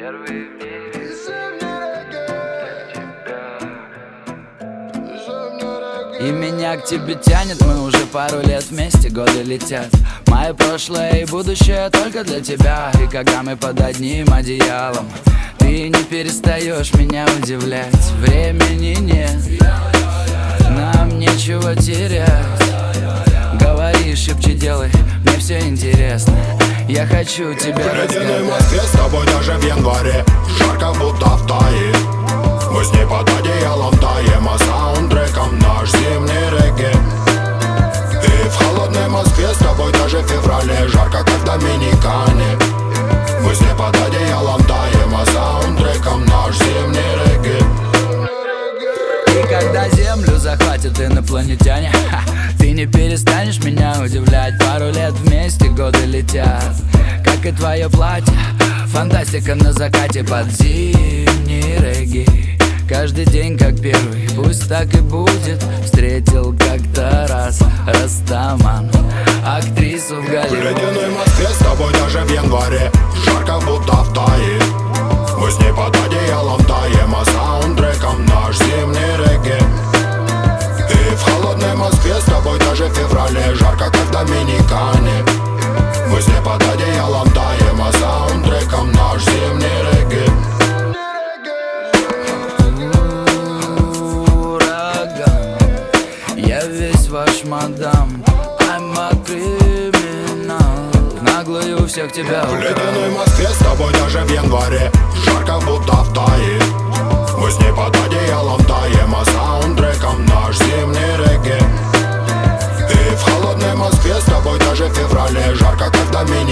первый в мире для тебя. И меня к тебе тянет, мы уже пару лет вместе, годы летят. Мое прошлое и будущее только для тебя. И когда мы под одним одеялом, ты не перестаешь меня удивлять. Времени нет, нам нечего терять. Говори, шепчи, делай, мне все интересно. Я хочу тебя разгадать. В ледяной Москве с тобой даже в январе жарко будто в Тае. Мы с ней под одеялом таем, а саундтреком наш зимний регги. И в холодной Москве с тобой даже в феврале жарко, как в Доминикане. Мы с ней под одеялом таем, а саундтреком наш зимний регги. И когда землю захватят инопланетяне, ты не перестанешь меня удивлять. Пару лет вместе, годы летят, как и твое платье. Фантастика на закате под зимний регги. Каждый день как первый, пусть так и будет. Встретил как-то раз Растаман, актрису в В Голливуде. ледяной Москве с тобой даже в январе жарко будто в Тае. Мы с ней под одеялом таем, а саундтреком наш зимний регги. И в холодной Москве с тобой даже в феврале жарко, как в Доминикане. Мы с ней под одеялом таем, а саундтреком наш зимний регги. Я весь ваш мадам, I'm a criminal. Наглую всех тебя В украл. ледяной Москве с тобой даже в январе жарко будто в Тае. Мы с ней под одеялом таем, а саундтреком наш зимний регги. И в холодной Москве с тобой даже в феврале жарко, как в Доминикане.